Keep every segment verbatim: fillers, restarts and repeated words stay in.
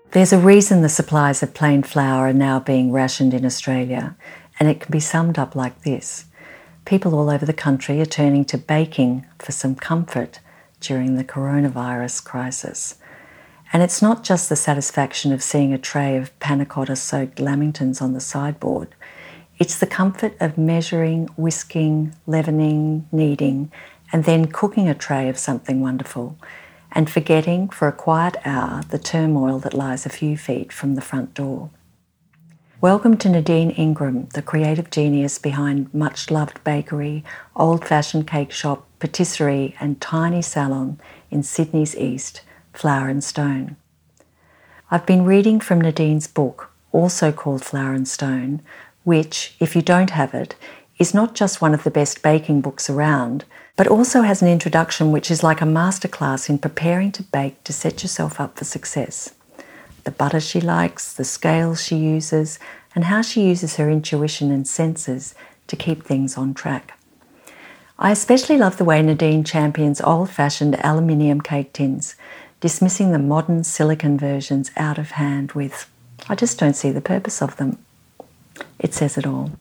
There's a reason the supplies of plain flour are now being rationed in Australia, and it can be summed up like this. People all over the country are turning to baking for some comfort during the coronavirus crisis. And it's not just the satisfaction of seeing a tray of panna cotta-soaked lamingtons on the sideboard. It's the comfort of measuring, whisking, leavening, kneading, and then cooking a tray of something wonderful, and forgetting for a quiet hour the turmoil that lies a few feet from the front door. Welcome to Nadine Ingram, the creative genius behind much-loved bakery, old-fashioned cake shop, patisserie and tiny salon in Sydney's east, Flour and Stone. I've been reading from Nadine's book, also called Flour and Stone, which, if you don't have it, is not just one of the best baking books around, but also has an introduction which is like a masterclass in preparing to bake to set yourself up for success. The butter she likes, the scales she uses, and how she uses her intuition and senses to keep things on track. I especially love the way Nadine champions old-fashioned aluminium cake tins, dismissing the modern silicone versions out of hand with, "I just don't see the purpose of them." It says it all.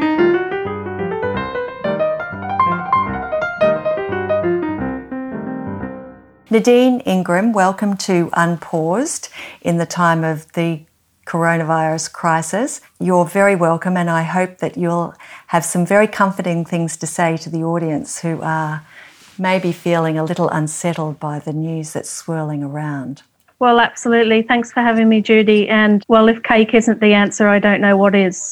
Nadine Ingram, welcome to Unpaused in the time of the coronavirus crisis. You're very welcome, and I hope that you'll have some very comforting things to say to the audience who are maybe feeling a little unsettled by the news that's swirling around. Well, absolutely. Thanks for having me, Judy. And, well, if cake isn't the answer, I don't know what is.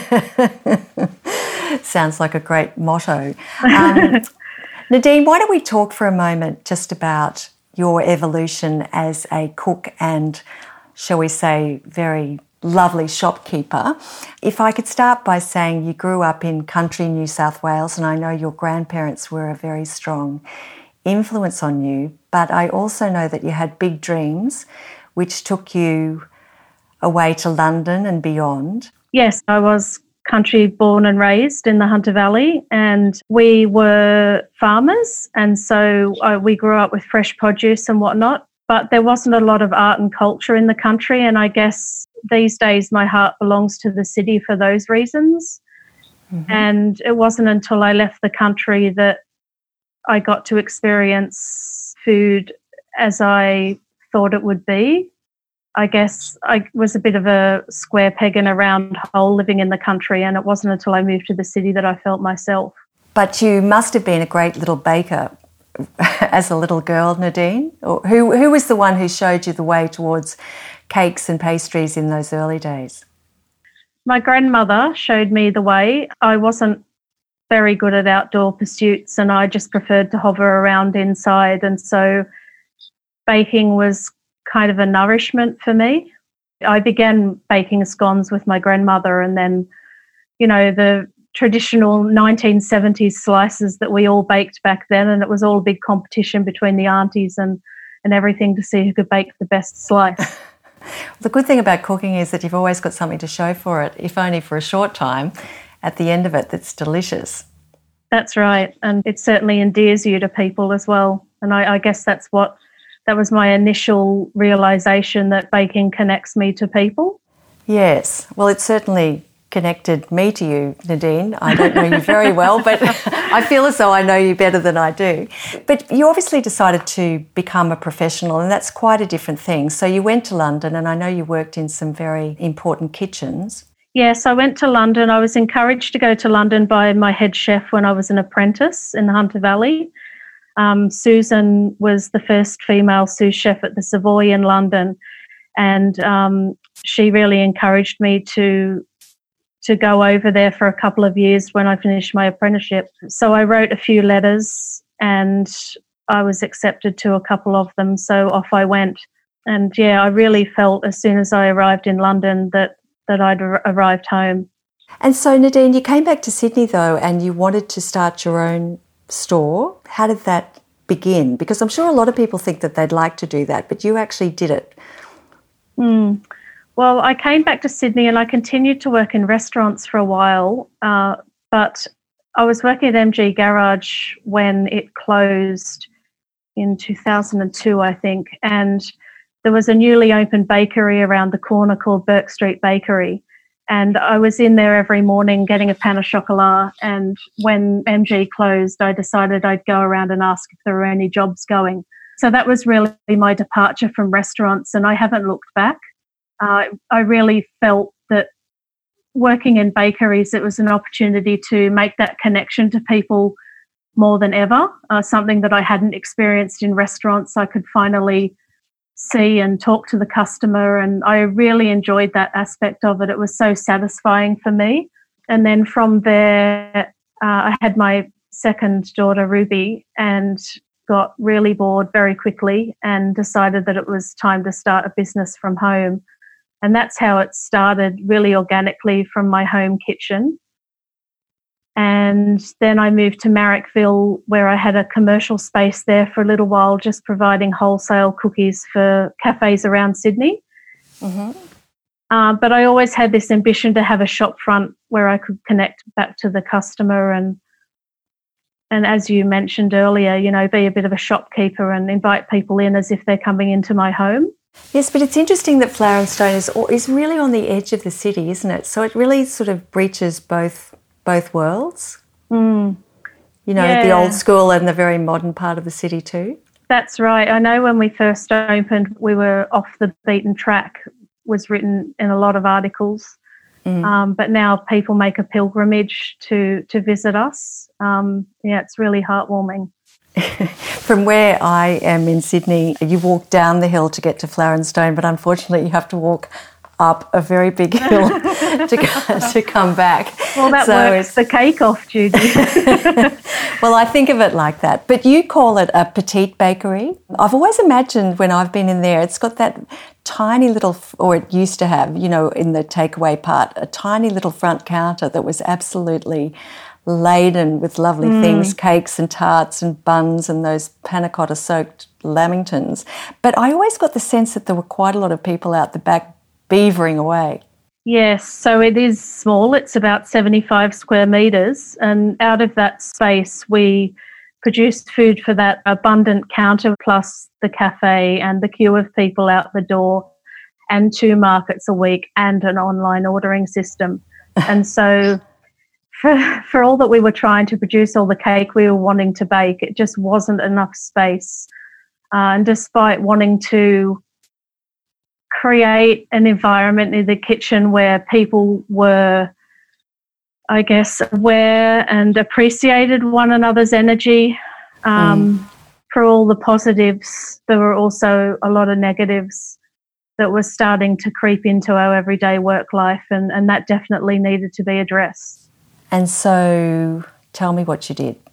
Sounds like a great motto. Um, Nadine, why don't we talk for a moment just about your evolution as a cook and, shall we say, very lovely shopkeeper. If I could start by saying you grew up in country New South Wales, and I know your grandparents were a very strong influence on you, but I also know that you had big dreams which took you away to London and beyond. Yes, I was country born and raised in the Hunter Valley, and we were farmers, and so uh, we grew up with fresh produce and whatnot, but there wasn't a lot of art and culture in the country, and I guess these days my heart belongs to the city for those reasons. Mm-hmm. And it wasn't until I left the country that I got to experience food as I thought it would be. I guess I was a bit of a square peg in a round hole living in the country, and it wasn't until I moved to the city that I felt myself. But you must have been a great little baker as a little girl, Nadine. Or who, who was the one who showed you the way towards cakes and pastries in those early days? My grandmother showed me the way. I wasn't very good at outdoor pursuits, and I just preferred to hover around inside, and so baking was kind of a nourishment for me. I began baking scones with my grandmother, and then, you know, the traditional nineteen seventies slices that we all baked back then, and it was all a big competition between the aunties and, and everything to see who could bake the best slice. The good thing about cooking is that you've always got something to show for it, if only for a short time, at the end of it that's delicious. That's right, and it certainly endears you to people as well. And I, I guess that's what, that was my initial realisation, that baking connects me to people. Yes, well, it certainly connected me to you, Nadine. I don't know you very well, but I feel as though I know you better than I do. But you obviously decided to become a professional, and that's quite a different thing. So you went to London, and I know you worked in some very important kitchens. Yes, I went to London. I was encouraged to go to London by my head chef when I was an apprentice in the Hunter Valley. Um, Susan was the first female sous chef at the Savoy in London, and um, she really encouraged me to to go over there for a couple of years when I finished my apprenticeship. So I wrote a few letters, and I was accepted to a couple of them, so off I went. And yeah, I really felt as soon as I arrived in London that, that I'd ar- arrived home. And so, Nadine, you came back to Sydney though, and you wanted to start your own store. How did that begin? Because I'm sure a lot of people think that they'd like to do that, but you actually did it. Mm. Well, I came back to Sydney and I continued to work in restaurants for a while, uh, but I was working at M G Garage when it closed in two thousand two, I think, and there was a newly opened bakery around the corner called Burke Street Bakery. And I was in there every morning getting a pain au chocolat. And when M G closed, I decided I'd go around and ask if there were any jobs going. So that was really my departure from restaurants, and I haven't looked back. Uh, I really felt that working in bakeries, it was an opportunity to make that connection to people more than ever, uh, something that I hadn't experienced in restaurants. I could finally see and talk to the customer, and I really enjoyed that aspect of it. It was so satisfying for me. And then from there, uh, I had my second daughter, Ruby, and got really bored very quickly and decided that it was time to start a business from home. And that's how it started, really organically from my home kitchen. And then I moved to Marrickville, where I had a commercial space there for a little while, just providing wholesale cookies for cafes around Sydney. Mm-hmm. Uh, but I always had this ambition to have a shop front where I could connect back to the customer and And as you mentioned earlier, you know, be a bit of a shopkeeper and invite people in as if they're coming into my home. Yes, but it's interesting that Flower and Stone is is really on the edge of the city, isn't it? So it really sort of breaches both both worlds. Mm. You know, yeah. the old school and the very modern part of the city too. That's right. I know when we first opened, we were off the beaten track, was written in a lot of articles. Mm. Um, but now people make a pilgrimage to to visit us. Um, yeah, it's really heartwarming. From where I am in Sydney, you walk down the hill to get to Flower and Stone, but unfortunately you have to walk up a very big hill to, to come back. Well, that so works the cake off, Judy. Well, I think of it like that. But you call it a petite bakery. I've always imagined when I've been in there, it's got that tiny little, or it used to have, you know, in the takeaway part, a tiny little front counter that was absolutely laden with lovely mm. things, cakes and tarts and buns and those panna cotta soaked lamingtons. But I always got the sense that there were quite a lot of people out the back beavering away. Yes, so it is small. It's about seventy-five square metres, and out of that space we produced food for that abundant counter plus the cafe and the queue of people out the door and two markets a week and an online ordering system. And so for, for all that we were trying to produce, all the cake we were wanting to bake, it just wasn't enough space. Uh, and despite wanting to create an environment in the kitchen where people were, I guess, aware and appreciated one another's energy. Um, mm. For all the positives, there were also a lot of negatives that were starting to creep into our everyday work life, and, and that definitely needed to be addressed. And so tell me what you did.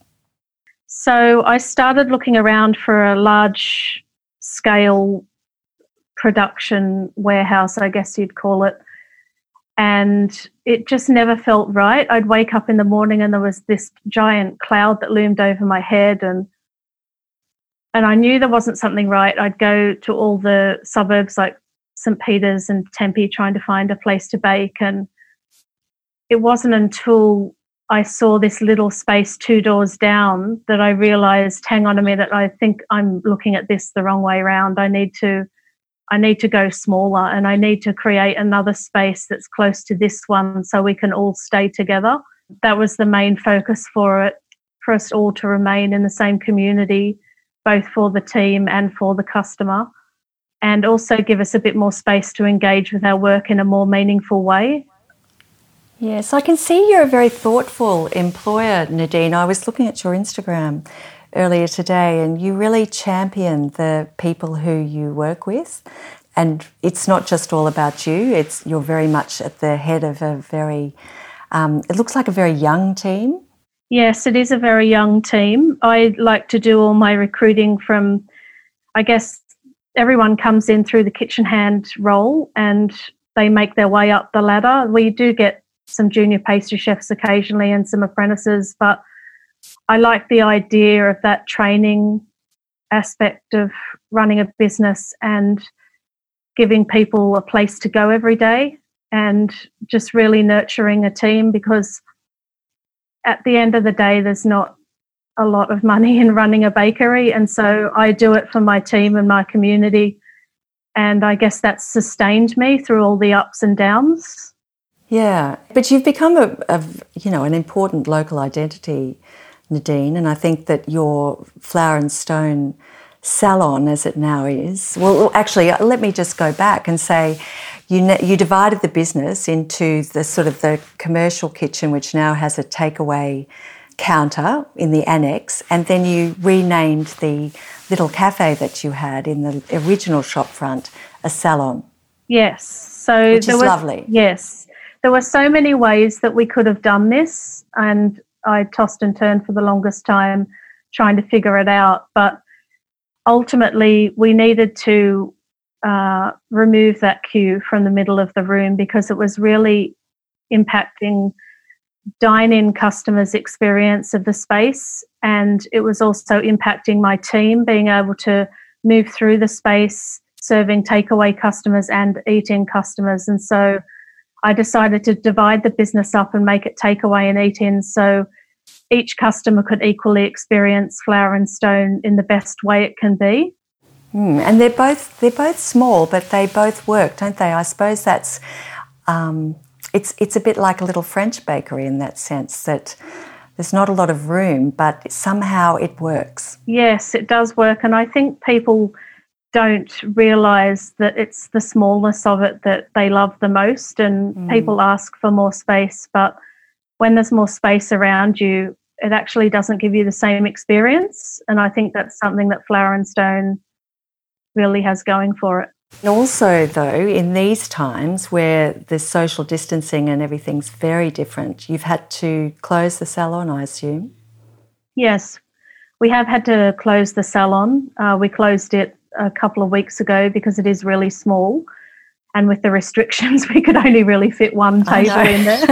So I started looking around for a large-scale production warehouse, I guess you'd call it, and it just never felt right. I'd wake up in the morning and there was this giant cloud that loomed over my head, and and I knew there wasn't something right. I'd go to all the suburbs like St Peters and Tempe trying to find a place to bake, and it wasn't until I saw this little space two doors down that I realised, hang on a minute, I think I'm looking at this the wrong way around. I need to I need to go smaller, and I need to create another space that's close to this one so we can all stay together. That was the main focus for it, for us all to remain in the same community, both for the team and for the customer, and also give us a bit more space to engage with our work in a more meaningful way. Yes, I can see you're a very thoughtful employer, Nadine. I was looking at your Instagram earlier today, and you really champion the people who you work with. And it's not just all about you. It's you're very much at the head of a very, um, it looks like a very young team. Yes, it is a very young team. I like to do all my recruiting from, I guess, everyone comes in through the kitchen hand role and they make their way up the ladder. We do get some junior pastry chefs occasionally and some apprentices, but I like the idea of that training aspect of running a business and giving people a place to go every day and just really nurturing a team, because at the end of the day, there's not a lot of money in running a bakery. And so I do it for my team and my community. And I guess that's sustained me through all the ups and downs. Yeah, but you've become a, a you know an important local identity, Nadine, and I think that your Flower and Stone salon, as it now is, well, actually, let me just go back and say, you you divided the business into the sort of the commercial kitchen, which now has a takeaway counter in the annex, and then you renamed the little cafe that you had in the original shop front a salon. Yes, so which there is was, lovely. Yes, there were so many ways that we could have done this, and I tossed and turned for the longest time trying to figure it out. But ultimately, we needed to uh, remove that queue from the middle of the room because it was really impacting dine-in customers' experience of the space, and it was also impacting my team being able to move through the space, serving takeaway customers and eat-in customers. And so I decided to divide the business up and make it takeaway and eat-in so each customer could equally experience Flower and Stone in the best way it can be. Mm, and they're both they're both small, but they both work, don't they? I suppose that's um, it's it's a bit like a little French bakery in that sense, that there's not a lot of room, but somehow it works. Yes, it does work, and I think people don't realise that it's the smallness of it that they love the most, and mm. people ask for more space, but when there's more space around you, it actually doesn't give you the same experience, and I think that's something that Flower and Stone really has going for it. And also, though, in these times where there's social distancing and everything's very different, you've had to close the salon, I assume? Yes, we have had to close the salon. Uh, we closed it a couple of weeks ago because it is really small, and with the restrictions we could only really fit one table in there.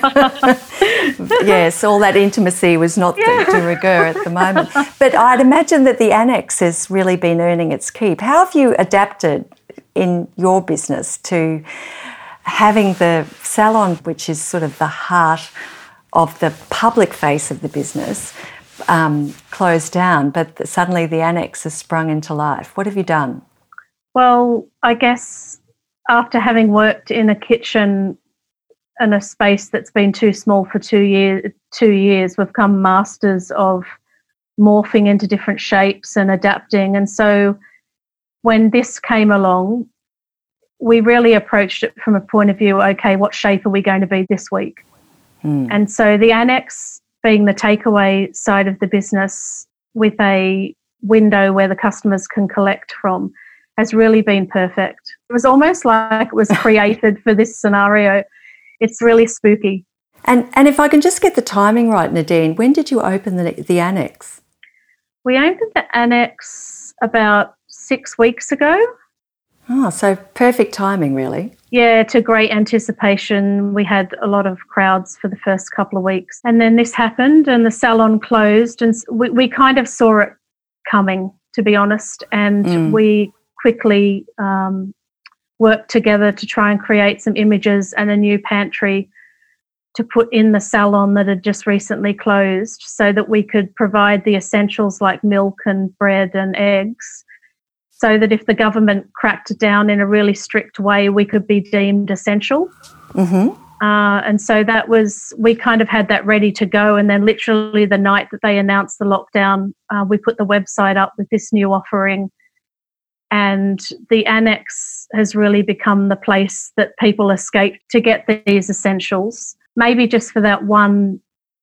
Yes, all that intimacy was not yeah. de rigueur at the moment. But I'd imagine that the annex has really been earning its keep. How have you adapted in your business to having the salon, which is sort of the heart of the public face of the business, um, closed down, but suddenly the annex has sprung into life? What have you done? Well, I guess after having worked in a kitchen in a space that's been too small for two years, two years, we've become masters of morphing into different shapes and adapting. And so when this came along, we really approached it from a point of view, okay, what shape are we going to be this week? Mm. And so the annex being the takeaway side of the business with a window where the customers can collect from has really been perfect. It was almost like it was created for this scenario. It's really spooky. And and if I can just get the timing right, Nadine, when did you open the, the annex? We opened the annex about six weeks ago. Oh, so perfect timing, really. Yeah, to great anticipation. We had a lot of crowds for the first couple of weeks. And then this happened and the salon closed, and we, we kind of saw it coming, to be honest, and mm. we quickly um, worked together to try and create some images and a new pantry to put in the salon that had just recently closed so that we could provide the essentials like milk and bread and eggs, so that if the government cracked down in a really strict way, we could be deemed essential. Mm-hmm. Uh, and so that was, we kind of had that ready to go. And then literally the night that they announced the lockdown, uh, we put the website up with this new offering. And the annex has really become the place that people escape to get these essentials, maybe just for that one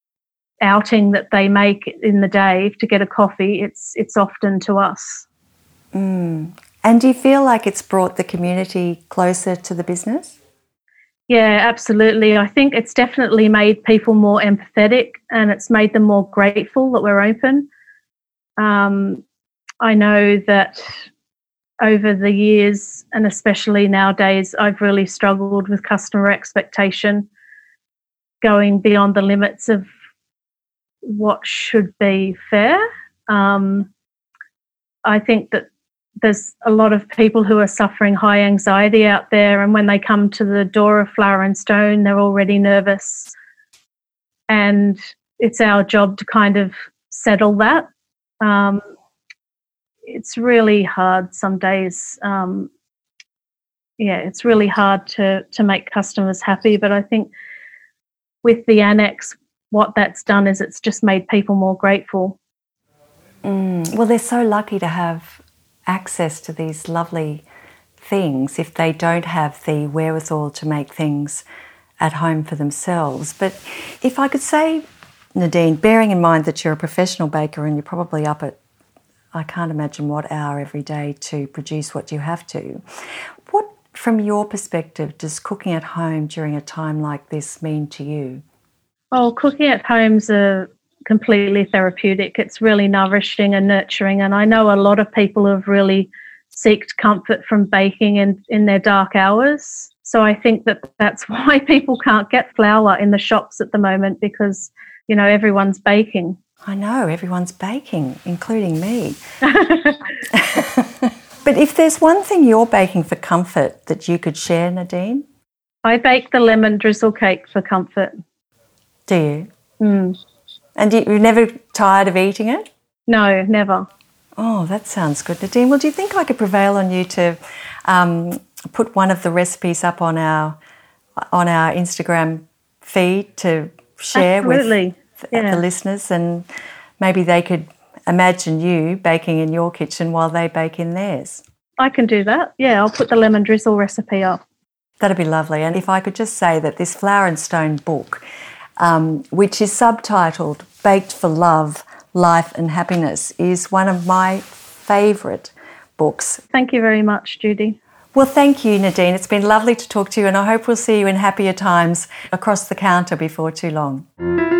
outing that they make in the day to get a coffee. It's it's often to us. Mm. And do you feel like it's brought the community closer to the business? Yeah, absolutely. I think it's definitely made people more empathetic, and it's made them more grateful that we're open. Um, I know that over the years, and especially nowadays, I've really struggled with customer expectation, going beyond the limits of what should be fair. Um, I think that there's a lot of people who are suffering high anxiety out there, and when they come to the door of Flower and Stone, they're already nervous. And it's our job to kind of settle that. Um, it's really hard some days um, yeah, it's really hard to to make customers happy. But I think with the annex, what that's done is it's just made people more grateful. Mm. Well, they're so lucky to have access to these lovely things if they don't have the wherewithal to make things at home for themselves. But if I could say, Nadine, bearing in mind that you're a professional baker and you're probably up at, I can't imagine what hour every day to produce what you have to, what, from your perspective, does cooking at home during a time like this mean to you? Well, cooking at home's a completely therapeutic. It's really nourishing and nurturing, and I know a lot of people have really seeked comfort from baking in, in their dark hours. So I think that that's why people can't get flour in the shops at the moment, because, you know, everyone's baking. I know, everyone's baking, including me. But if there's one thing you're baking for comfort that you could share, Nadine? I bake the lemon drizzle cake for comfort. Do you? Mm. And you, you're never tired of eating it? No, never. Oh, that sounds good, Nadine. Well, do you think I could prevail on you to um, put one of the recipes up on our on our Instagram feed to share Absolutely. with yeah. the listeners, and maybe they could imagine you baking in your kitchen while they bake in theirs? I can do that. Yeah, I'll put the lemon drizzle recipe up. That'd be lovely. And if I could just say that this Flour and Stone book, um, which is subtitled Baked for Love, Life and Happiness, is one of my favourite books. Thank you very much, Judy. Well, thank you, Nadine. It's been lovely to talk to you, and I hope we'll see you in happier times across the counter before too long.